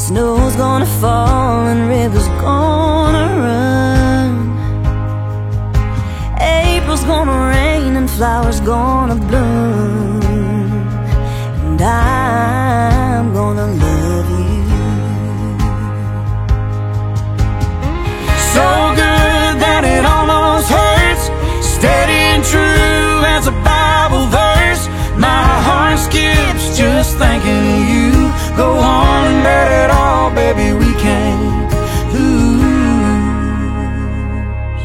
Snow's gonna fall and rivers gonna run. April's gonna rain and flowers gonna bloom, and I'm gonna love you. So good that it almost hurts, steady and true as a Bible verse. My heart skips just